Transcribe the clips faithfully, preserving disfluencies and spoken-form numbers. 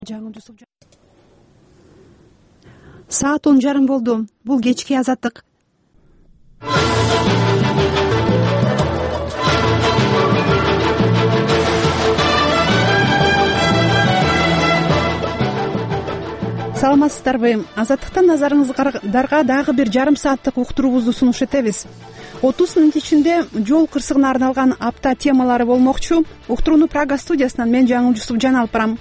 Саат он жарым болду. Бул кечки азаттык. Саламатсыздарбы? Азаттыктан назарыңыздарга дагы бир жарым сааттык уктуруубузду сунуш этебиз. отуз мүнөт ичинде жол кырсыгына арналган апта темалары болмокчу. Уктурууну Прага студиясынан мен Жаңыл Жусупжан алып барам.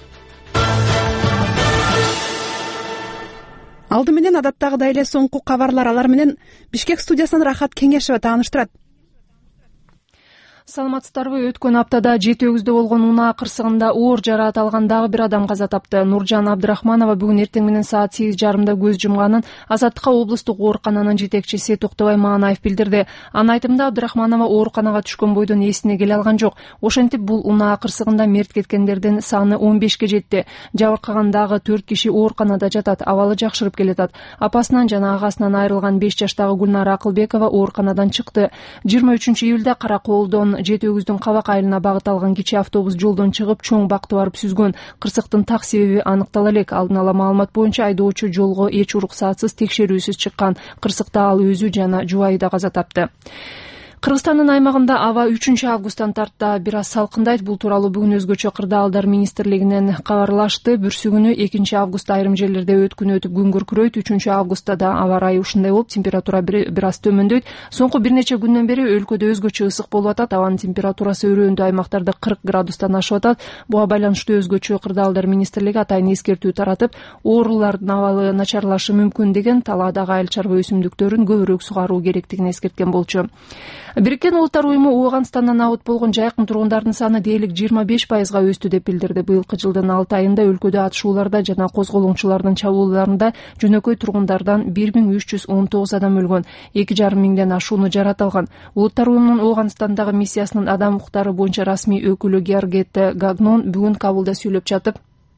Алды менен адаттагыдай эле соңку кабарлар, алар менен Бишкек студиясынан Рахат Кеңешева тааныштырат. Саламатсыздарбы? Өткөн аптада жети өгүздө болгон унаа кырсыгында оор жараат алган дагы бир адам каза тапты. Нуржан Абдрахманова бүгүн эртең менен саат сегиз жарымда көз жумганын Азаттыкка облустук оорукананын жетекчиси Токтобай Маанаев билдирди. Анын айтымында Абдрахманова ооруканага түшкөн бойдон эсине келе алган жок. Ошентип бул унаа кырсыгында мерт кеткендердин саны он бешке жетти. Жабыркаган дагы төрт киши ооруканада жатат. Абалы жакшырып келатат. Апасынан жана агасынан айрылган беш жаштагы Гүлнара Акылбекова ооруканадан чыкты. жыйырма үчүнчү июлда Каракоолдон жети өгүздүн кабак айылына багыт алган кичи автобус жолдон чыгып чоң бакты барып сүзгөн. Кырсыктын так себеби аныктала элек. Алдын ала маалымат боюнча айдоочу жолго эч уруксаатсыз, текшерүүсүз чыккан. Кырсыкта ал өзү жана жубайы да каза тапты. Кыргызстандын аймагында аба үчүнчү августтан тарта бир аз салкындайт. Бул тууралуу бүгүн өзгөчө кырдаалдар министрлигинен кабарлашты. Бүрсүгүнү экинчи августта айрым жерлерде өткүн өтүп күн күркүрөйт. үчүнчү августта да аба ырайы ушундай болуп, температура бир аз төмөндөйт. Соңку бир нече күндөн бери өлкөдө өзгөчө ысык болуп атат. Абанын температурасы өрөөндүү аймактарда кырк градустан ашып атат. Буга байланыштуу өзгөчө кырдаалдар министрлиги атайын эскертүү таратып, оорулардын абалы начарлашы мүмкүн деген талаадагы айыл чарба өсүмдүктөрүн көбүрөөк сугаруу керектигин эскерткен болчу. Бириккен Улуттар уюму Ооганстандан абыт болгон жайкын тургундардын саны дээрлик жыйырма беш пайызга өстү деп билдирди. Быйылкы жылдын алты айында өлкөдө атышууларда жана козголоңчулардын чабуулдарында жөнөкөй тургундардан бир миң үч жүз он тогуз адам өлгөн, эки жарым миңден ашууну жаратылган. Улуттар уюмунун Ооганстандагы миссиясынын адам укуктары боюнча расмий өкүлү Георгетте Гагнон бүгүн Кабулда сүйлөп жатып,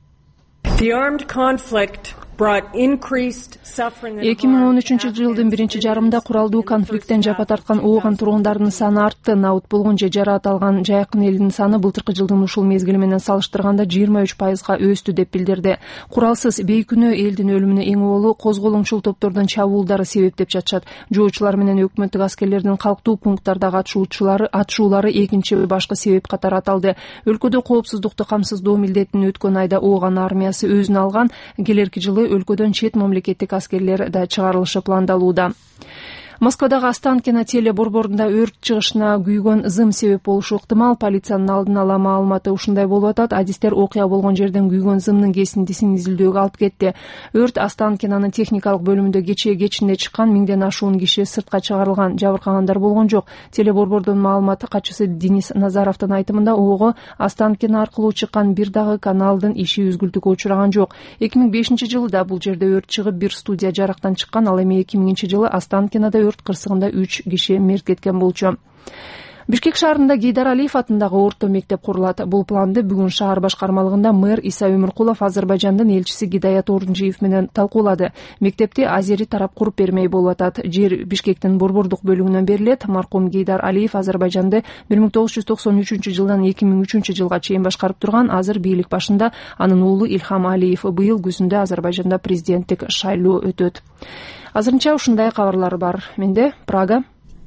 эки миң он үчүнчү жылдын биринчи жарымында куралдуу конфликттен жапа тарткан Ооган тургундардын саны артты. Абыт болгон же жараат алган жайкын элинин саны былтыркы жылдын ушул мезгили менен салыштырганда жыйырма үч пайызга өстү деп билдирди. Куралсыз бейкүнөө элдин өлүмүнө эң оболу козголоңчул топтордун чабуулдары себеп деп жатышат. Жоочулар менен өкмөттүк аскерлердин калктуу пункттардагы атышуулары атышуулары экинчи башкы себеп катары аталды. Өлкөдө коопсуздукту камсыздоо милдетин өткөн айда Ооган армиясы өзүнө алган. Келерки жылы өлкөдөн чет мамлекеттик аскерлер да чыгарылышы пландалууда. Москвадагы Останкино теле борборунда өрт чыгышына күйгөн зым себеп болушу ыктымал. Полициянын алдын ала маалыматы ушундай болуп атат. Адистер окуя болгон жерден күйгөн зымдын кесиндисин изилдөөгө алып кетти. Өрт Останкинонун техникалык бөлүмүндө кечээ кечинде чыккан, миңден ашуун киши сыртка чыгарылган, жабыркагандар болгон жок. Теле борбордун маалыматы катчысы Денис Назаровдун айтымында ого Останкино аркылуу чыккан бир дагы каналдын иши үзгүлтүккө учураган жок. эки миң бешинчи жылда бул жерде өрт чыгып, бир студия жарактан чыккан. Ал эми эки миңинчи жылы Останкинода өрт кырсыгында үч киши мерт кеткен болчу. Бишкек шаарында Гейдар Алиев атындагы орто мектеп курулат. Бул планды бүгүн шаар башкармалыгында мэр Иса Өмүркулов Азербайжандын элчиси Гидаят Орунжиев менен талкуулады. Мектепти азери тарап куруп бермей болуп атат. Жер Бишкектин борбордук бөлүгүнөн берилет. Маркум Гейдар Алиев Азербайжанды бир миң тогуз жүз токсон үчүнчү жылдан эки миң үчүнчү жылга чейин башкарып турган. Азыр бийлик башында анын уулу Илхам Алиев. Быйыл күзүндө Азербайжанда президенттик шайлоо өтөт. Азырынча ушундай кабарлар бар. Менде Прага.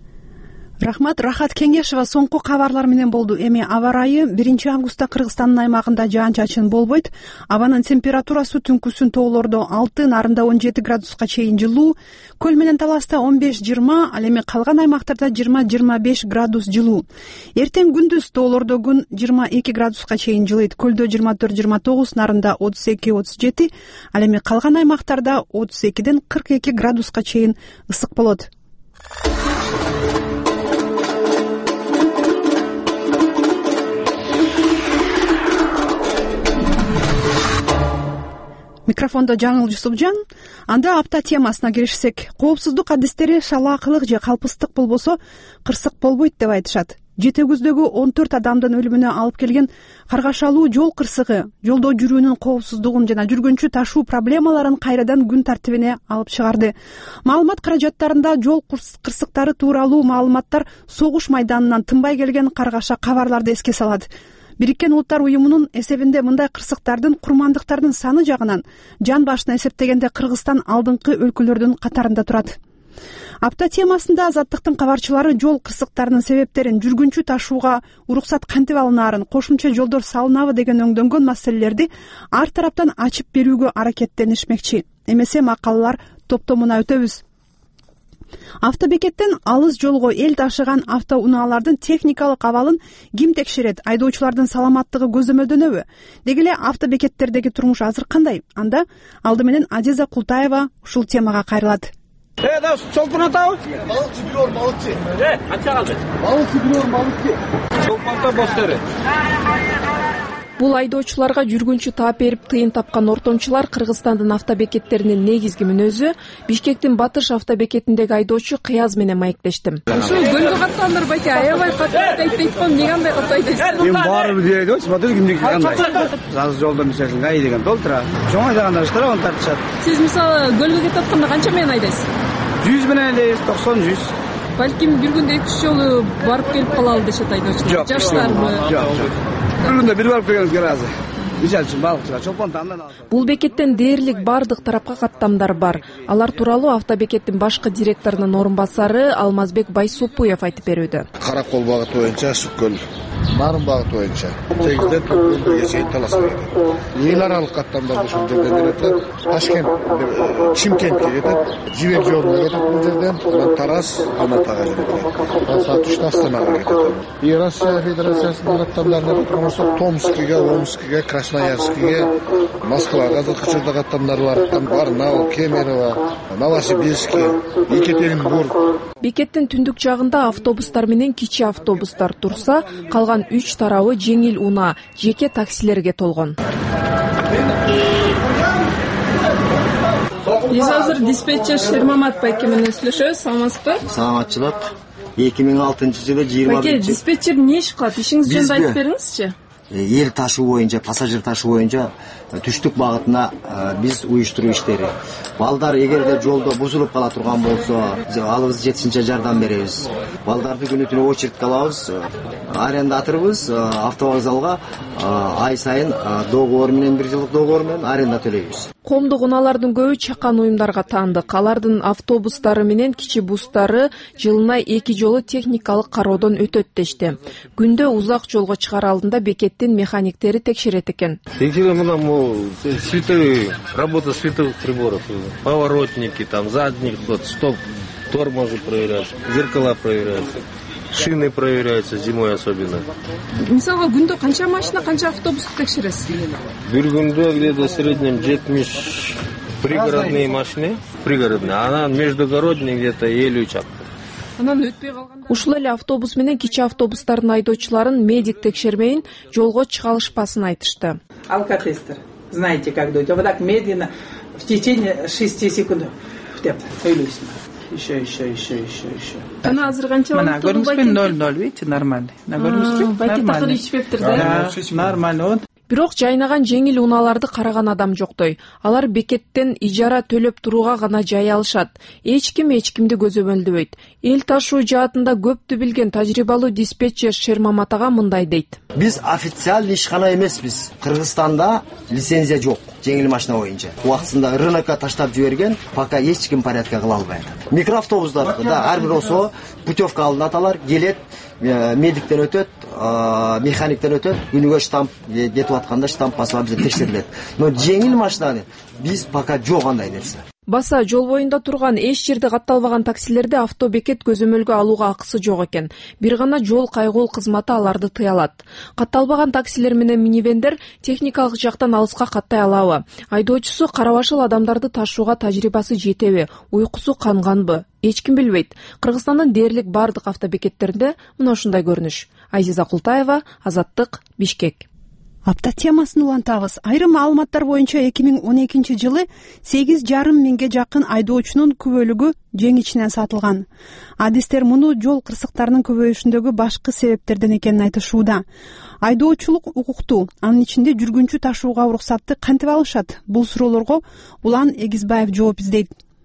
Рахмат. Рахат Кеңешева соңку кабарлар менен болду. Эми аба ырайы биринчи августта Кыргызстандын аймагында жаан-чачын болбойт. Абанын температурасы түнкүсүн тоолордо алты, нарында он жети градуска чейин жылуу, көл менен таласта он беш жыйырма, ал эми калган аймактарда жыйырма жыйырма беш градус жылуу. Эртең күндүз тоолордо күн жыйырма эки градуска чейин жылыйт. Көлдө жыйырма төрт жыйырма тогуз, нарында отуз эки отуз жети, ал эми калган аймактарда отуз экиден кырк эки градуска чейин ысык болот. Микрофондо Жаңыл Жусупжан. Анда апта темасына киришсек, коопсуздук адистери шалаакылык же калпыстык болбосо кырсык болбойт деп айтышат. Жети өгүздөгү он төрт адамдын өлүмүнө алып келген каргашалуу жол кырсыгы жолдо жүрүүнүн коопсуздугун жана жүргөнчү ташуу проблемаларын кайрадан күн тартибине алып чыгарды. Маалымат каражаттарында жол кырсыктары тууралуу маалыматтар согуш майданынан тынбай келген каргаша кабарларды эске салат. Бириккен Улуттар уюмунун эсебинде мындай кырсыктардын, курмандыктардын саны жагынан жан башына эсептегенде Кыргызстан алдыңкы өлкөлөрдүн катарында турат. Апта темасында Азаттыктын кабарчылары жол кырсыктарынын себептерин, жүргүнчү ташууга уруксат кантип алынаарын, кошумча жолдор салынабы деген өңдөнгөн маселелерди ар тараптан ачып берүүгө аракеттенишмекчи. Эмесе макалалар топтомуна өтөбүз. Автобекеттен алыс жолго эл ташыган автоунаалардын техникалык абалын ким текшерет? Айдоочулардын саламаттыгы көзөмөлдөнөбү? Деги эле автобекеттердеги турмуш азыр кандай? Анда алды менен Азиза Култаева ушул темага кайрылат. Э, да, чолпон атабы? Балыкчы бирөөр, балыкчы. Э, канча калды? Балыкчы бирөөр, балыкчы. Чолпонто бостары. Бул айдоочуларга жүргүнчү таап берип тыйын тапкан ортомчулар Кыргызстандын автобекеттеринин негизги мүнөзү. Бишкектин Батыш автобекетиндеги айдоочу Кыяз менен маектештим. Ушул көлгө каттандар байке аябай каттайт дейт го, эмне кандай каттайт? Мен баары дейт го, смотри кимдики кандай. Азыр жолдон мисалы гай деген толтура. Чоң айдаганда штрафын тартышат. Сиз мисалы көлгө кетип атканда канча менен айдайсыз? жүз менен айдайбыз, токсон жүз. Балким бир күндө эки үч жолу барып келип калалы дешет айдоочулар. Жаштарбы? Жок, жок. Бир күндө бир барып келгенбизге ыраазы. Мисалы үчүн балыкчыга чолпонду андан алсак. Бул бекеттен дээрлик бардык тарапка каттамдар бар. Алар тууралуу автобекеттин башкы директорунун орун басары Алмазбек Байсупуев айтып берүүдө. Каракол багыты боюнча Сүккөл, Нарын багыты боюнча сегизден Көккөлгө чейин таласа кетет. Эл аралык каттамдар ушул жерден кетет. Ташкент, Чимкентке кетет, Жибек жолуна кетет бул жерден, анан Тараз, Алматыга кетет. Саат үчтө Астанага кетет. И Россия Федерациясынын каттамдарына турмусак Томскиге, Омскиге, Красноярскиге, Москвага азыркы учурда каттамдар бар. Там Барнаул, Кемерово, Новосибирский, Екатеринбург. Бекеттин түндүк жагында автобустар менен кичи автобустар турса, калган үч тарабы жеңил унаа, жеке таксилерге толгон. Биз азыр диспетчер Шермамат байке менен сүйлөшөбүз. Саламатсызбы? Саламатчылык. эки миң алтынчы жылы жыйырма Байке, диспетчер эмне иш кылат? Ишиңизди жөнүндө айтып бериңизчи. Эл ташуу боюнча, пассажир ташуу боюнча түштүк багытына биз уюштуруу иштери. Балдар эгерде жолдо бузулуп кала турган болсо, алыбыз жетишинче жардам беребиз. Балдарды күнү түнү очередке алабыз. Арендаторбуз автовокзалга ай сайын договор менен, бир жылдык договор менен аренда төлөйбүз. Коомдук унаалардын көбү чакан уюмдарга таандык. Алардын автобустары менен кичи бустары жылына эки жолу техникалык кароодон өтөт дешти. Күндө узак жолго чыгаар алдында бекеттин механиктери текшерет экен. Текшерем мына световые, работа световых приборов, поворотники, там задних, вот, стоп, тормозы проверяются, зеркала проверяются. Шины проверяются зимой особенно. Мисалга күндө канча машина, канча автобус текшересиз? Бир күндө где-то в среднем жетимиш пригородные машины, пригородные, а междугородные где-то элүү чак. Анан өтпөй калганда Ушул эле автобус менен кичи автобустардын айдоочуларын медик текшермейин жолго чыга алышпасын айтышты. Алкотестер. Знаете, как дойти. Вот так медленно, в течение шести секунд. Еще, еще, еще, еще, еще. Ана азыр канча болду? Көрүңүзбү? ноль ноль, видите, нормально. Көрүңүзбү? Байке такыр ичпептир да. Нормально. Бирок жайнаган жеңил унааларды караган адам жоктой. Алар бекеттен ижара төлөп турууга гана жай алышат. Эч ким эч кимди көзөмөлдөбөйт. Эл ташуу жаатында көптү билген тажрыйбалуу диспетчер Шермамат ага мындай дейт. Биз официалдуу ишкана эмеспиз. Кыргызстанда лицензия жок жеңил машина боюнча. Убактысында рынокко таштап жиберген, пока эч ким порядка кыла албайт. Микроавтобустар да ар бир болсо путевка алынат, алар келет, медиктен өтөт, механиктен өтөт, күнүгө штамп кетип атканда штамп басып бизде текшерилет. Но жеңил машинаны биз пока жок андай нерсе. Баса жол боюнда турган эч жерде катталбаган таксилерди автобекет көзөмөлгө алууга акысы жок экен. Бир гана жол кайгул кызматы аларды тыя алат. Катталбаган таксилер менен минивендер техникалык жактан алыска каттай алабы? Айдоочусу карабашыл адамдарды ташууга тажрыйбасы жетеби? Уйкусу канганбы? Эч ким билбейт. Кыргызстандын дээрлик бардык автобекеттеринде мына ушундай көрүнүш. Азиза Култаева, Азаттык, Бишкек. Апта темасын улантабыз. Айрым маалыматтар боюнча эки миң он экинчи жылы сегиз жарым миңге жакын айдоочунун күбөлүгү жең ичинен сатылган. Адистер муну жол кырсыктарынын көбөйүшүндөгү башкы себептерден экенин айтышууда. Айдоочулук укуктуу, анын ичинде жүргүнчү ташууга уруксатты кантип алышат? Бул суроолорго Улан Эгизбаев жооп издейт.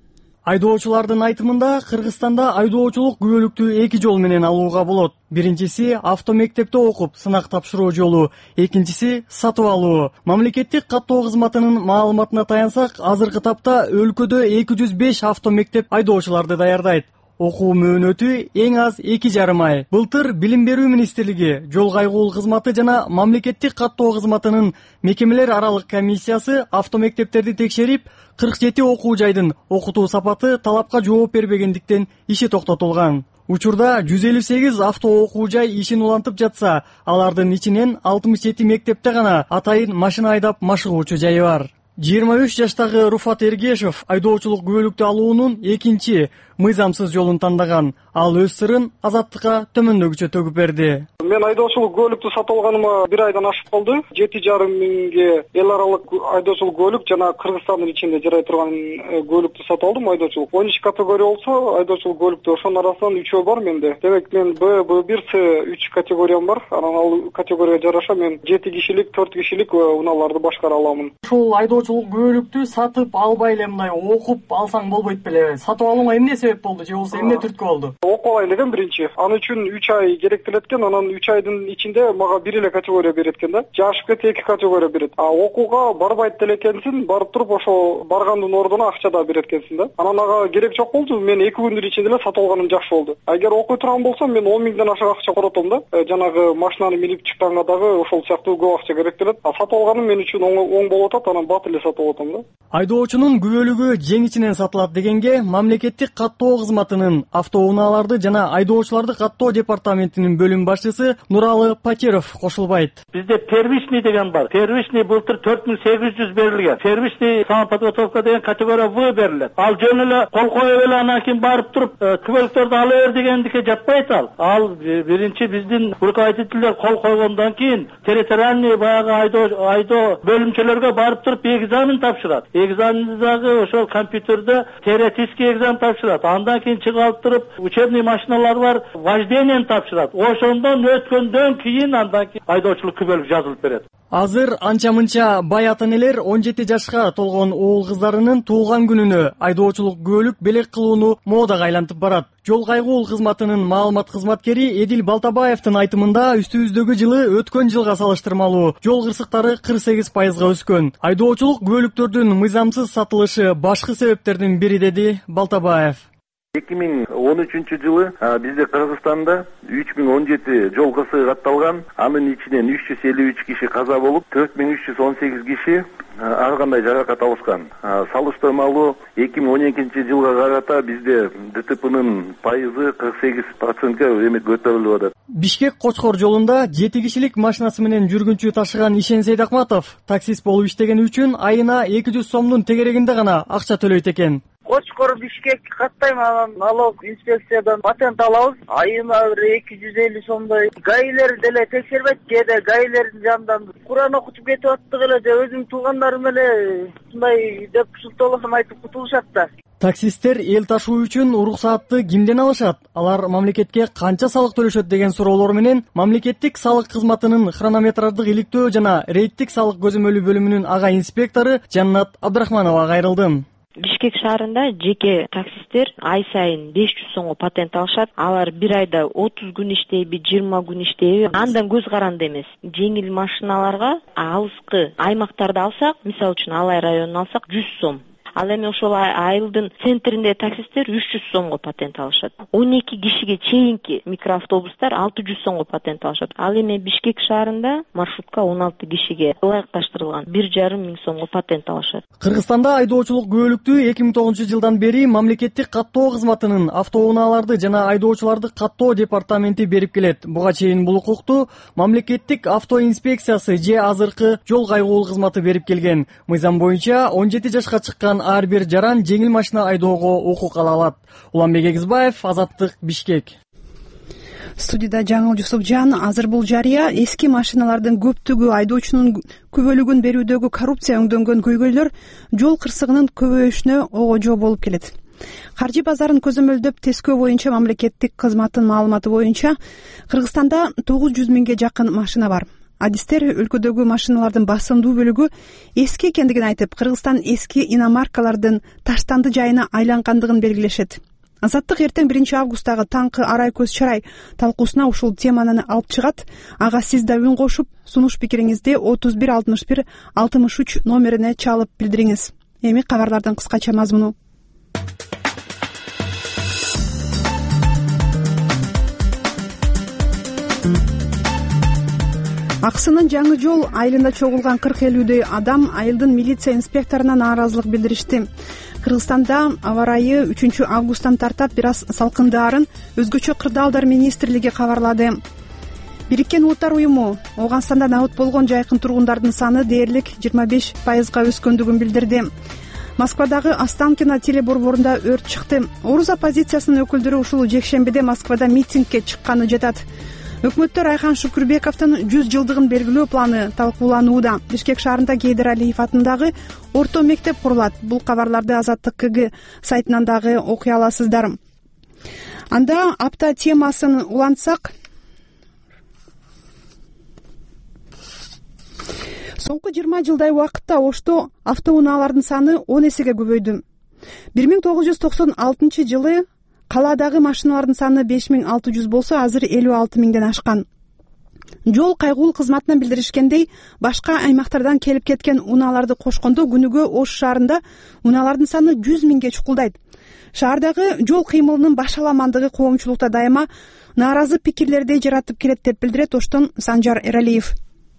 Айдоочулардын айтымында Кыргызстанда айдоочулук күбөлүктү эки жол менен алууга болот. Биринчиси автомектепте окуп сынак тапшыруу жолу, экинчиси сатып алуу. Мамлекеттик каттоо кызматынын маалыматына таянсак, азыркы тапта өлкөдө эки жүз беш автомектеп айдоочуларды даярдайт. Окуу мөөнөтү эң аз эки жарым ай. Былтыр Билим берүү министрлиги, Жол кайгуул кызматы жана мамлекеттик каттоо кызматынын мекемелер аралык комиссиясы автомектептерди текшерип, кырк жети окуу жайдын окутуу сапаты талапка жооп бербегендиктен иши токтотулган. Учурда жүз элүү сегиз авто окуу жай ишин улантып жатса, алардын ичинен алтымыш жети мектепте гана атайын машина айдап машыгуучу жайы бар. жыйырма үч жаштагы Руфат Эргешев айдоочулук күбөлүктү алуунун экинчи мыйзамсыз жолун тандаган. Ал өз сырын Азаттыкка төмөндөгүчө төгүп берди. Мен айдоочулук күбөлүктү сатып алганыма бир айдан ашып калды. жети жарым миңге эл аралык айдоочулук күбөлүк жана Кыргызстандын ичинде жарай турган күбөлүктү сатып алдым. Айдоочулук он үч категория болсо, айдоочулук күбөлүктө ошонун арасынан үчөө бар менде. Демек мен Б, Б бир, С үч категориям бар. Анан ал категорияга жараша мен жети кишилик, төрт кишилик унааларды башкара аламын. Ушул айдоочулук күбөлүктү сатып албай эле мындай окуп алсаң болбойт беле? Сатып алууга эмне себеп болду же болбосо эмне түрткү болду? Окуп алай элем биринчи. Аны үчүн үч ай керектелет экен. Анан үч айдын ичинде мага бир эле категория берет экен да. Жашып кетсе эки категория берет. А окууга барбайт делекенсин, барып туруп ошо баргандын ордуна акча да берет экенсин да. Анан ага керек жок болду. Мен эки күндүн ичинде эле сатып алганым жакшы болду. Эгер окуй турган болсом, мен он миңден ашык акча коротом да. Жанагы машинаны минип чыкканга дагы ошол сыяктуу көп акча керектелет. А сатып алганым мен үчүн оң болуп атат. Анан бат эле сатып атам да. Айдоочунун күбөлүгү жеңичинен сатылат дегенге мамлекеттик каттоо кызматынын автоунааларды жана айдоочуларды каттоо департаментинин бөлүм башчысы Нуралы Пакиров кошулбайт. Бизде первичный деген бар. Первичный былтыр төрт миң сегиз жүз берилген. Первичный самоподготовка деген категория В берилет. Ал жөн эле кол коюп эле анан кийин барып туруп күбөлүктөрдү ала бер дегендикке жатпайт ал. Ал биринчи биздин руководителдер кол койгондон кийин территориальный баягы айдоо айдоо бөлүмчөлөргө барып туруп экзамен тапшырат. Экзаменди дагы ошол компьютерде теоретический экзамен тапшырат. Андан кийин чыгып алып туруп учебный машиналар бар, вождениени тапшырат. Ошондон өткөндөн кийин андан кийин айдоочулук күбөлүк жазылып берет. Азыр анча-мынча бай ата-энелер он жети жашка толгон уул кыздарынын туулган күнүнө айдоочулук күбөлүк белек кылууну модага айлантып барат. Жол кайгуул кызматынын маалымат кызматкери Эдил Балтабаевдин айтымында үстүбүздөгү жылы өткөн жылга салыштырмалуу жол кырсыктары кырк сегиз пайызга өскөн. Айдоочулук күбөлүктөрдүн мыйзамсыз сатылышы башкы себептердин бири, деди Балтабаев. эки миң он үчүнчү жылы бизде Кыргызстанда үч миң он жети жол кырсыгы катталган. Анын ичинен үч жүз элүү үч киши каза болуп, төрт миң үч жүз он сегиз киши ар кандай жаракат алышкан. Салыштырмалуу эки миң он экинчи жылга карата бизде ДТПнын пайызы кырк сегиз процентке эме көтөрүлүп атат. Бишкек Кочкор жолунда жети кишилик машинасы менен жүргүнчү ташыган Ишен Сейдакматов таксист болуп иштегени үчүн айына эки жүз сомдун тегерегинде гана акча төлөйт экен. Кочкор Бишкек каттайм, анан налог инспекциядан патент алабыз. Айына бир эки жүз элүү сомдой. Гаилер деле текшербейт, кээде гаилердин жанынан Куран окутуп кетип аттык эле же өзүмдүн туугандарым эле ушундай деп шылтоолосом айтып кутулушат да. Таксисттер эл ташуу үчүн уруксаатты кимден алышат? Алар мамлекетке канча салык төлөшөт деген суроолор менен мамлекеттик салык кызматынын хронометрардык иликтөө жана рейдтик салык көзөмөлү бөлүмүнүн ага инспектору Жаннат Абдрахманова кайрылдым. Бишкек шаарында жеке таксисттер ай сайын беш жүз сомго патент алышат. Алар бир айда отуз күн иштейби, жыйырма күн иштейби, андан көз каранды эмес. Жеңил машиналарга алыскы аймактарды алсак, мисалы үчүн Алай районун алсак жүз сом. Ал эми ошол айылдын центриндеги таксисттер үч жүз сомго патент алышат. он эки кишиге чейинки микроавтобустар алты жүз сомго патент алышат. Ал эми Бишкек шаарында маршрутка он алты кишиге ылайыкташтырылган бир жарым миң сомго патент алышат. Кыргызстанда айдоочулук күбөлүктү эки миң тогузунчу жылдан бери мамлекеттик каттоо кызматынын автоунааларды жана айдоочуларды каттоо департаменти берип келет. Буга чейин бул укукту мамлекеттик автоинспекциясы же азыркы жол кайгуул кызматы берип келген. Мыйзам боюнча он жети жашка чыккан ар бир жаран жеңил машина айдоого укук ала алат. Уланбек Эгизбаев, Азаттык, Бишкек. Студияда Жаңыл Жусупжан. Азыр бул жарыя эски машиналардын көптүгү айдоочунун күбөлүгүн берүүдөгү коррупция өңдөнгөн көйгөйлөр жол кырсыгынын көбөйүшүнө ого жоо болуп келет. Каржы базарын көзөмөлдөп тескөө боюнча мамлекеттик кызматтын маалыматы боюнча Кыргызстанда тогуз жүз миңге жакын машина бар. адистер өлкөдөгү машиналардын басымдуу бөлүгү эски экендигин айтып, Кыргызстан эски иномаркалардын таштанды жайына айлангандыгын белгилешет. Азаттык эртең биринчи августтагы таңкы арай көз чарай талкуусуна ушул теманы алып чыгат. Ага сиз да үн кошуп, сунуш пикириңизди отуз бир алтымыш бир алтымыш үч номерине чалып билдириңиз. Эми кабарлардын кыскача мазмуну. Аксынын жаңы жол айылында чогулган кырк элүүдөй адам айылдын милиция инспекторуна нааразылык билдиришти. Кыргызстанда аба ырайы үчүнчү августтан тартап бир аз салкындаарын өзгөчө кырдаалдар министрлиги кабарлады. Бириккен Улуттар уюму Ооганстанда набыт болгон жайкын тургундардын саны дээрлик жыйырма беш пайызга өскөндүгүн билдирди. Москвадагы Останкино телеборборунда өрт чыкты. Орус оппозициясынын өкүлдөрү ушул жекшембиде Москвада митингге чыкканы жатат. Өкмөттөр Айхан Шукурбековдун жүз жылдыгын белгилөө планы талкууланууда. Бишкек шаарында Гейдер Алиев атындагы орто мектеп курулат. Бул кабарларды Азаттык КГ сайтынан дагы окуй аласыздар. Анда апта темасын улантсак, соңку жыйырма жылдай убакытта Ошто автоунаалардын саны он эсеге көбөйдү. бир миң тогуз жүз токсон алтынчы жылы калаадагы машиналардын саны беш миң алты жүз болсо, азыр элүү алты миңден ашкан. Жол кайгуул кызматынан билдиришкендей, башка аймактардан келип кеткен унааларды кошкондо күнүгө Ош шаарында унаалардын саны жүз миңге чукулдайт. Шаардагы жол кыймылынын башаламандыгы коомчулукта дайыма нааразы пикирлерди жаратып келет деп билдирет Оштон Санжар Эралиев.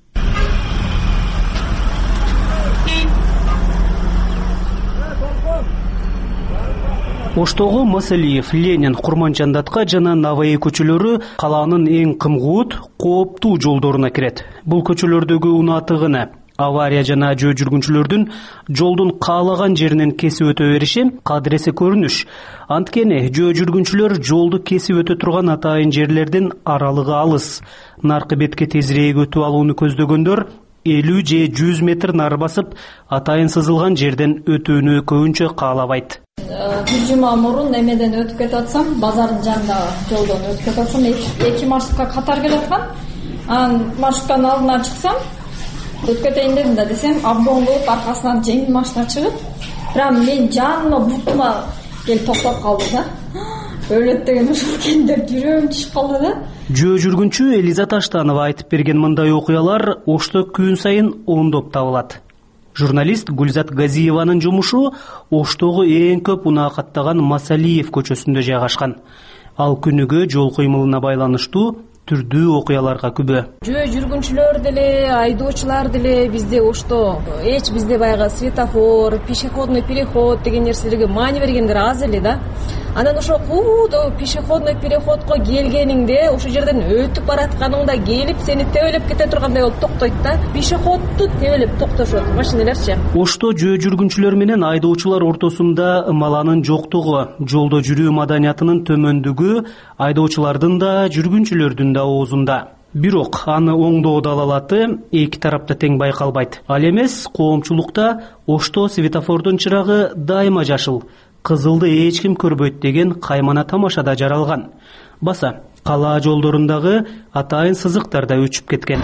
Оштогу Масалиев, Ленин, Курманчандатка жана Наваи көчөлөрү калаанын эң кымгуут, кооптуу жолдоруна кирет. Бул көчөлөрдөгү унаа тыгыны, авария жана жөө жүргүнчүлөрдүн жолдун каалаган жеринен кесип өтө бериши кадыресе көрүнүш. Анткени жөө жүргүнчүлөр жолду кесип өтө турган атайын жерлердин аралыгы алыс. Наркы бетке тезирээк өтүп алууну көздөгөндөр элүү же жүз метр нары басып, атайын сызылган жерден өтүүнү көбүнчө каалабайт. Бир жума мурун эмеден өтүп кетип атсам, базардын жанындагы жолдон өтүп кетип атсам, эки маршрутка катар келаткан. Анан маршруттан алдынан чыксам, өтүп кетейин дедим да десем, обгон болуп аркасынан жеңил машина чыгып, прям мен жаныма бутума келип токтоп калды да. Өлөт деген ушул экен деп жүрөгүм түшүп калды да. Жөө жүргүнчү Элиза Таштанова айтып берген мындай окуялар Ошто күн сайын ондоп табылат. Журналист Гүлзат Газиеванын жумушу Оштогу эң көп унаа каттаган Масалиев көчөсүндө жайгашкан. Ал күнүгө жол кыймылына байланыштуу түрдүү окуяларга күбө. Жөө жүргүнчүлөр деле, айдоочулар деле бизде Ошто эч бизде баягы светофор, пешеходный переход деген нерселерге маани бергендер аз эле да. Анан ошо куудо пешеходный переходко келгениңде, ошо жерден өтүп баратканыңда келип сени тебелеп кете тургандай болуп токтойт да. Пешеходду тебелеп токтошот машиналарчы. Ошто жөө жүргүнчүлөр менен айдоочулар ортосунда ымаланын жоктугу, жолдо жүрүү маданиятынын төмөндүгү айдоочулардын да жүргүнчүлөрдүн да оозунда. Бирок аны оңдоо далалаты эки тарапта тең байкалбайт. Ал эмес, коомчулукта Ошто светофордун чырагы дайыма жашыл, кызылды эч ким көрбөйт деген каймана тамашада жаралган. Баса, калаа жолдорундагы атайын сызыктар да өчүп кеткен.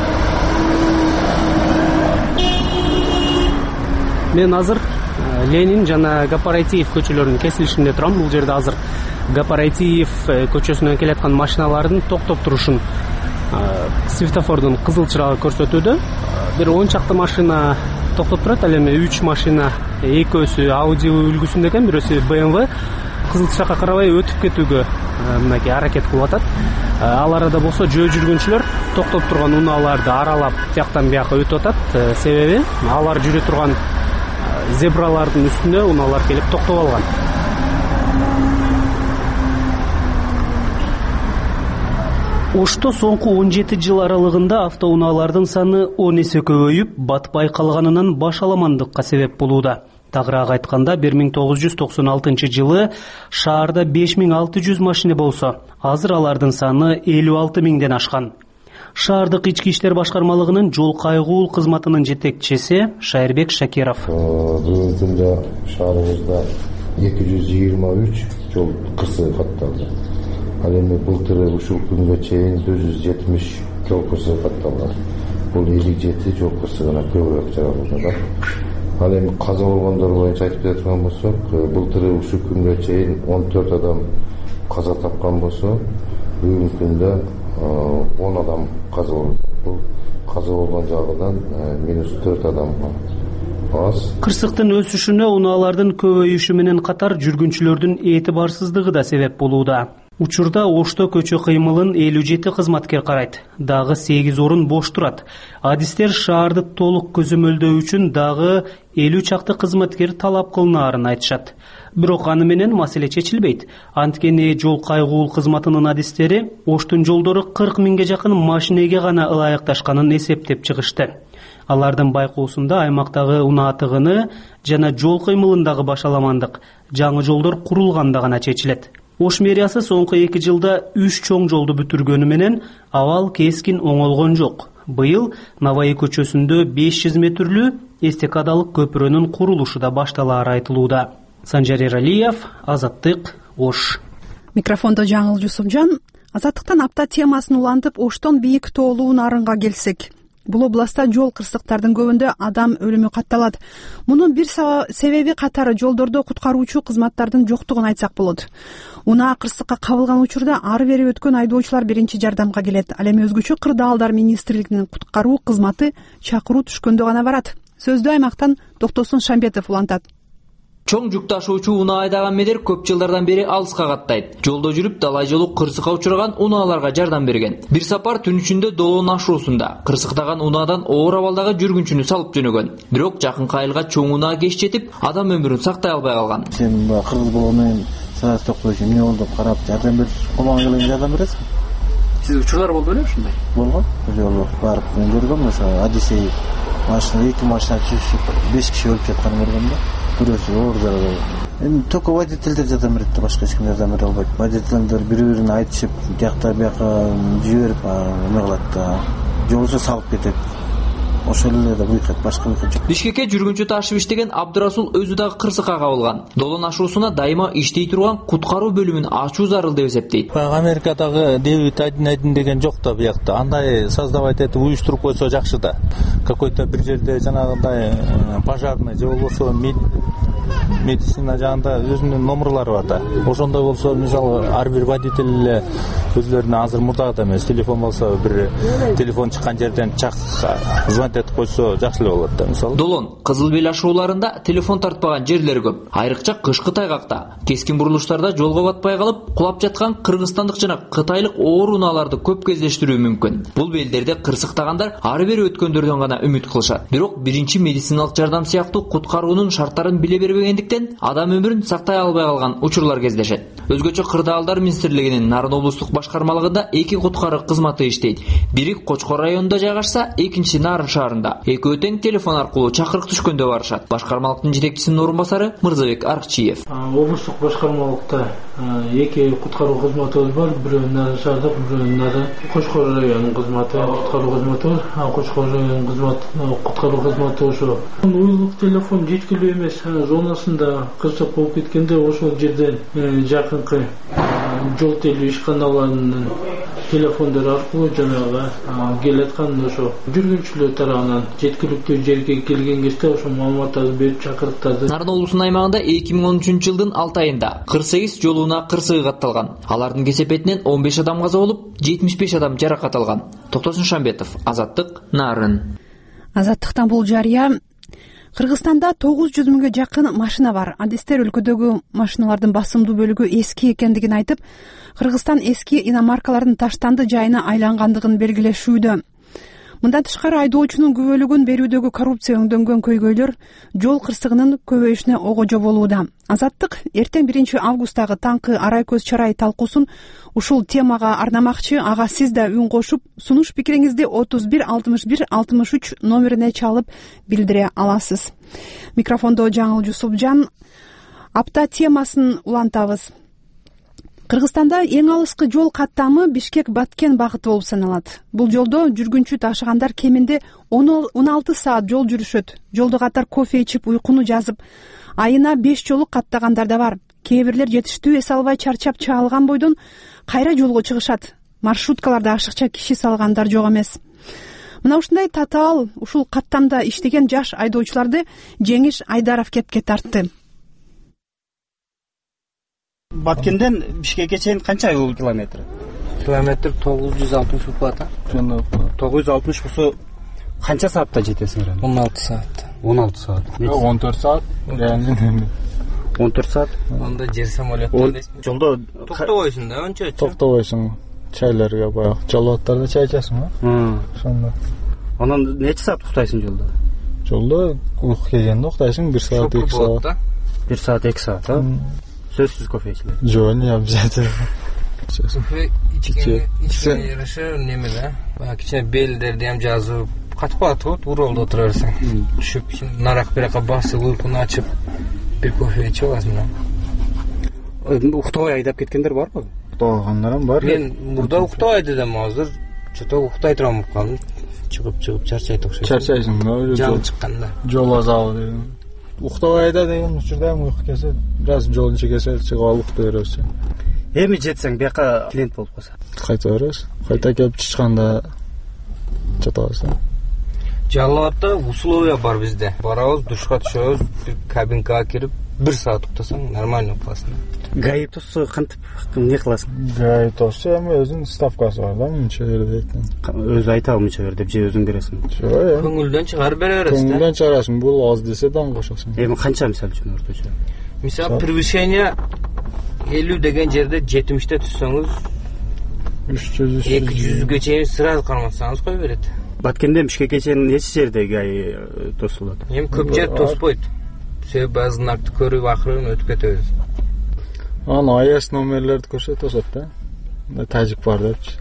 Мен азыр Ленин жана Гапарайтиев көчөлөрүнүн кесилишинде турам. Бул жерде азыр Гапарайтиев көчөсүнөн келаткан машиналардын токтоп турушун светофордун кызыл чырагы көрсөтүүдө. Бир он чакты машина токтоп турат, ал эми үч машина, экөөсү Audi үлгүсүндө экен, бирөөсү бэ эм вэ кызыл чыракка карабай өтүп кетүүгө мынакей аракет кылып атат. Ал арада болсо жөө жүргүнчүлөр токтоп турган унааларды аралап тияктан бияка өтүп атат. Себеби алар жүрө турган зебралардын үстүнө унаалар келип токтоп алган. Ошто соңку он жети жыл аралыгында автоунаалардын саны он эсе көбөйүп, батпай калганынан башаламандыкка себеп болууда. Тагыраак айтканда, бир миң тогуз жүз токсон алтынчы жылы шаарда беш миң алты жүз машина болсо, азыр алардын саны элүү алты миңден ашкан. Шаардык ички иштер башкармалыгынын жол кайгуул кызматынын жетекчиси Шайырбек Шакиров. Бүгүнкү күндө шаарыбызда эки жүз жыйырма үч жол кырсыгы катталды. Ал эми былтыр ушул күнгө чейин төрт жүз жетимиш жол кырсыгы катталган. Бул элүү жети жол кырсыгына көбүрөөк жаралган. Ал эми каза болгондор боюнча айтып жаткан болсок, былтыр ушул күнгө чейин он төрт адам каза тапкан болсо, бүгүнкү күндө он адам каза болду. Бул каза болгон жагынан минус төрт адамга аз. Кырсыктын өсүшүнө унаалардын көбөйүшү менен катар жүргүнчүлөрдүн этибарсыздыгы да себеп болууда. Учурда Ошто көчө кыймылын элүү жети кызматкер карайт. Дагы сегиз орун бош турат. Адистер шаарды толук көзөмөлдөө үчүн дагы элүү чакты кызматкер талап кылынаарын айтышат. Бирок аны менен маселе чечилбейт. Анткени жол кайгуул кызматынын адистери Оштун жолдору кырк миңге жакын машинеге гана ылайыкташканын эсептеп чыгышты. Алардын байкоосунда аймактагы унаа тыгыны жана жол кыймылындагы башаламандык, жаңы жолдор курулганда гана чечилет. Ош мэриясы соңку эки жылда үч чоң жолду бүтүргөнү менен абал кескин оңолгон жок. Быйыл Наваи көчөсүндө беш жүз метрлүү эстакадалык көпүрөнүн курулушу да башталаары айтылууда. Санжар Эралиев, Азаттык, Ош. Микрофондо Жаңыл Жусупжан. Азаттыктан апта темасын улантып, Оштон бийик тоолуу нарынга келсек. Бул областта жол кырсыктардын көбүндө адам өлүмү катталат. Мунун бир себеби катары жолдордо куткаруучу кызматтардын жоктугун айтсак болот. Унаа кырсыкка кабылган учурда ары бери өткөн айдоочулар биринчи жардамга келет. Ал эми өзгөчө кырдаалдар министрлигинин куткаруу кызматы чакыруу түшкөндө гана барат. Сөздү аймактан Токтосун Шамбетов улантат. Чоң жүк ташуучу унаа айдаган мелер көп жылдардан бери алыска каттайт. Жолдо жүрүп далай жолу кырсыкка учураган унааларга жардам берген. Бир сапар түн ичинде Долон ашуусунда кырсыктаган унаадан оор абалдагы жүргүнчүнү салып жөнөгөн. Бирок жакынкы айылга чоң унаа кеч жетип, адам өмүрүн сактай албай калган. Сен кыргыз болгону саат токтош эмне болду деп карап жардам берип, колуңан келген жардам бересиң. Сиз учурлар болду беле ушундай? Болгон. Жолу барып көргөм, мисалы, Одиссей машина, эки машина түшүп, беш киши өлүп жатканын көргөм да. Бирөөсү оор жараланган. Эми только водительдер жардам берет, башка эч ким жардам бере албайт. Водительдер бири-бирине айтышып, жакта бияка жиберип, эме кылат да. Жолсу салып кетет. Ошол эле да буйкат, башка буйкат жок. Бишкекке жүргүнчү ташып иштеген Абдырасул өзү дагы кырсыкка кабылган. Долон ашуусуна дайыма иштей турган куткаруу бөлүмүн ачуу зарыл деп эсептейт. Америкадагы Дэвид Айдин деген жок да буякта. Андай создавать этип уюштуруп койсо жакшы да. Какой-то бир жерде жанагындай пожарный же болбосо медицина жагында өзүнүн номерлары бар да. Ошондой болсо, мисалы, ар бир водитель эле өзлөрүнө азыр мурдагыдай эмес, телефон болсо бир телефон чыккан жерден чак звонить этип койсо жакшы эле болот да, мисалы. Долон Кызыл Бел ашууларында телефон тартпаган жерлери көп. Айрыкча кышкы тайгакта, кескин бурулуштарда жолго батпай калып, кулап жаткан кыргызстандык жана кытайлык оор унааларды көп кездештирүү мүмкүн. Бул белдерде кырсыктагандар ары бери өткөндөрдөн гана үмүт кылышат. Бирок биринчи медициналык жардам сыяктуу куткаруунун шарттарын биле бербегендиктен адам өмүрүн сактай албай калган учурлар кездешет. Өзгөчө кырдаалдар министрлигинин Нарын облустук башкармалыгында эки куткаруу кызматы иштейт. Бири Кочкор районунда жайгашса, экинчиси Нарын шаарында. Экөө тең телефон аркылуу чакырык түшкөндө барышат. Башкармалыктын жетекчисинин орун басары Мырзабек Аркчиев. Облустук башкармалыкта эки куткаруу кызматыбыз бар. Бирөө Нарын шаарда, бирөө Нарын Кочкор районунун кызматы, куткаруу кызматы бар. Кочкор районунун кызматы, куткаруу кызматы ошо. Уюлук телефон жеткилүү эмес. Зонасында кырсык болуп кеткенде ошол жерден жакынкы жол телүү ишканаларынын телефондору аркылуу жанагы келаткан ошо жүргүнчүлөр тарабынан жеткиликтүү жерге келген кезде ошо маалыматтарды берип чакырыктарды. Нарын облусунун аймагында эки миң он үчүнчү жылдын алты айында кырк сегиз жолуна кырсыгы катталган. Алардын кесепетинен он беш адам каза болуп, жетимиш беш адам жаракат алган. Токтосун Шамбетов, Азаттык, Нарын. Азаттыктан бул жарыя. Кыргызстанда тогуз жүз миңге жакын машина бар. Адистер өлкөдөгү машиналардын басымдуу бөлүгү эски экендигин айтып, Кыргызстан эски иномаркалардын таштанды жайына айлангандыгын белгилешүүдө. Мындан тышкары айдоочунун күбөлүгүн берүүдөгү коррупция өңдөнгөн көйгөйлөр жол кырсыгынын көбөйүшүнө огожо болууда. Азаттык эртең биринчи августтагы таңкы арай көз чарай талкуусун ушул темага арнамакчы. Ага сиз да үн кошуп, сунуш пикириңизди отуз бир алтымыш бир алтымыш үч номерине чалып билдире аласыз. Микрофондо Жаңыл Жусупжан. Апта темасын улантабыз. Кыргызстанда эң алыскы жол каттамы Бишкек-Баткен багыты болуп саналат. Бул жолдо жүргүнчү ташыгандар кеминде он алты саат жол жүрүшөт. Жолдо катар кофе ичип, уйкуну жазып, айына беш жолу каттагандар да бар. Кээ бирлер жетиштүү эс албай чарчап чаалган бойдон кайра жолго чыгышат. маршруткаларда ашыкча киши салгандар жок эмес. Мына ушундай татаал ушул каттамда иштеген жаш айдоочуларды Жеңиш Айдаров кепке тартты. Баткенден Бишкекке чейин канча жол километр? Километр тогуз жүз алтымыш болот. тогуз жүз алтымыш болсо канча саатта жетесиңер? он алты саат. он алты саат. он төрт саат. он төрт саат. Анда жер самолеттен жолдо токтобойсуң да, анча. Токтобойсуң. Чайларга баягы жолооттарда чай ичесиңби? Ошондо. Анан нече саат уктайсың жолдо? Жолдо уйку келгенде уктайсың бир саат, эки саат. бир саат, эки саат, а? Сөзсүз кофе ичилет. Жок, не обязательно. Кофе ичкенге ичкенге жараша неме да? Баягы кичине белдерди ham жазып, катып калат го, уролдо отура берсең. Түшүп, нарак биракка басып, уйкуну ачып, бир кофе ичип аласың да. Уктабай айдап кеткендер барбы? Уктагандарым бар. Мен мурда уктабай дедим, азыр чото уктай турам калдым. Чыгып-чыгып чарчайт окшойт. Чарчайсың да, жол чыкканда. Жол азабы деген. Уктабайда деген учурда ham уйку келсе, бир аз жолун чекесе, чыгып алып ukтай беребиз. Эми жетсең бияка клиент болуп калса, кайта беребиз. Кайта келип чычканда жатабыз. Жалал Абадта условия бар бизде. Барабыз, душка түшөбүз, кабинкага кирип бир саат уктасаң нормально уктасың. Гаи тосса кантип эмне кыласың? Гаи тосса эми өзүнүн ставкасы бар да, мынча бер дейт. Өзү айта алмайча бер деп же өзүң бересиң? Жок, эми көңүлдөн чыгарып бере бересиң. Көңүлдөн чыгарасың, бул аз десе дам кошосуң. Эми канча мисал үчүн орточо? Мисал превышение элүү деген жерде жетимиште түссөңүз үч жүз эки жүзгө чейин сразу кармасаңыз кой берет. Баткенден Бишкекке чейин нече жерде гаи тосулат? Эми көп жер тоспойт. Себеби баары знакты көрүп акырын өтүп кетебиз. Аны АЭС номерлерди көрсө тосот да. Тажик бар депчи.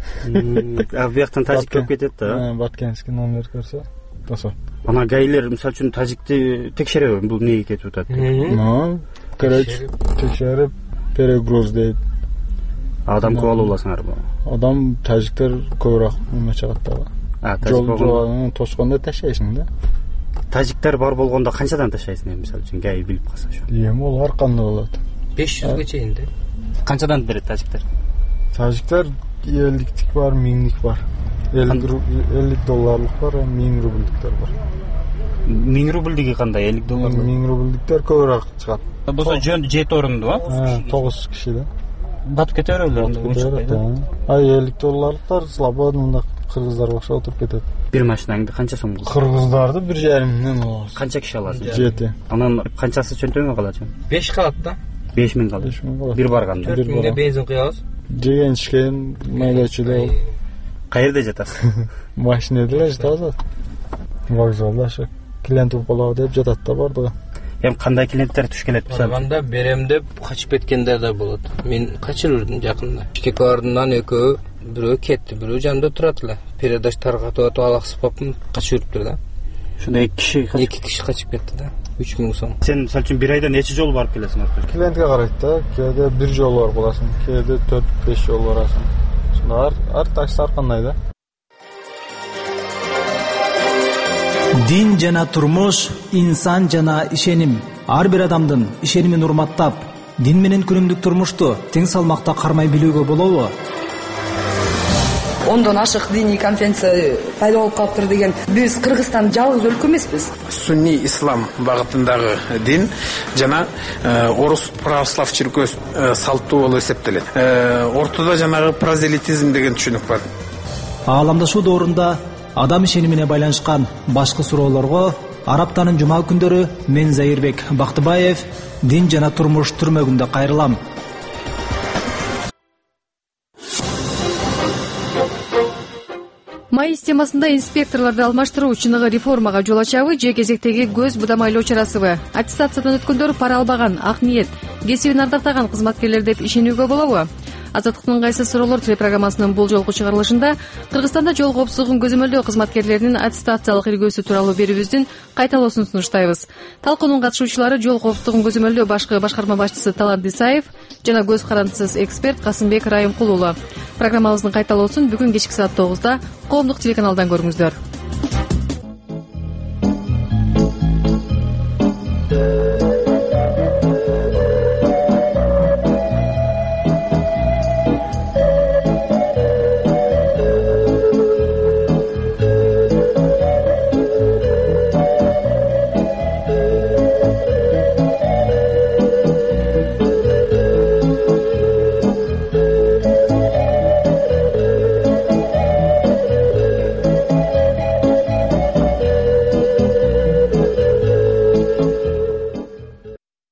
А бияктан тажик көп кетет да. Баткенский номер көрсө тосот. Ана гаилер мисалы үчүн тажикти текшереби, бул эмнеге кетип атат деп. Короче, текшерип перегруз дейт. Адам көп алып аласыңарбы? Адам тажиктер көбүрөөк эме чыгат да. А, тажик болгондо тошкондо ташайсың да. Тажиктер бар болгондо канчадан ташайсың эми мисалы үчүн гаи билип калса ошо? Эми ол ар кандай болот. беш жүзгө чейин да. Канчадан берет тажиктер? Тажиктер элдиктик бар, миңдик бар. элүү долларлык бар, миң рубльдиктер бар. миң рубльдиги кандай? элүү доллар? миң рубльдиктер көбүрөөк чыгат. Болсо жөн жети орунду ба? тогуз киши да. Батып кете берелер анда унчукпайда. Ай элүү долларлыктар слабо мында кыргыздарга окшоп отуруп кетет. Бир машинаңды канча сом болот? Кыргыздарды бир жарым миңден алабыз. Канча киши аласың? жети. Анан канчасы чөнтөгүңө калат? беш калат да. беш миң калат. Бир барганда. төрт миңге бензин куябыз. Жеген ичкен майлоочулар. Каерде жатасың? Машинеде эле жатабыз. Вокзалда ошо клиент болобу деп жатат да бардыгы. Эми кандай клиенттер туш келет мисалы? Анда берем деп качып кеткендер да болот. Мен качырып жүрдүм жакында. Бишкек бардымдан экөө, бирөө кетти, бирөө жанымда турат эле. Передач таркатып атып алаксып калыптым, качып жүрүптүр да. Ошондо эки киши эки киши качып кетти да. үч миң сом. Сен мисалы үчүн бир айда нече жол барып келесиң орточо? Клиентке карайт да. Кээде бир жол барып каласың, кээде төрт беш жол барасың. Ошондо ар ар такси ар кандай да. Дин жана турмуш, инсан жана ишеним. Ар бир адамдын ишенимин урматтап, дин менен күнүмдүк турмушту тең салмакта кармай билүүгө болобу? ондон ашык диний конференция пайда болуп калыптыр деген. Биз Кыргызстан жалгыз өлкө эмеспиз. Сунни ислам багытындагы дин жана орус православ чиркөөсү салттуу болуп эсептелет. Ортодо жанагы прозелитизм деген түшүнүк бар. Ааламдашуу доорунда адам ишенимине байланышкан башкы суроолорго Араптанын жума күндөрү мен Заирбек Бактыбаев дин жана турмуш түрмөгүндө кайрылам. Майыс темасында инспекторларды алмаштыруу чыныгы реформага жол ачабы же кезектеги көз будамайлоо чарасыбы? Аттестациядан өткөндөр пара албаган, ак ниет, кесибин ардактаган кызматкерлер деп ишенүүгө болобу? Азаттыктын кайсы суроолор телепрограммасынын бул жолку чыгарылышында Кыргызстанда жол коопсуздугун көзөмөлдөө кызматкерлеринин аттестациялык иргөөсү тууралуу берүүбүздүн кайталоосун сунуштайбыз. Талкуунун катышуучулары жол коопсуздугун көзөмөлдөө башкы башкарма башчысы Талант Исаев жана көз карандысыз эксперт Касымбек Райымкулуулу. Программабыздын кайталоосун бүгүн кечки саат тогузда коомдук телеканалдан көрүңүздөр.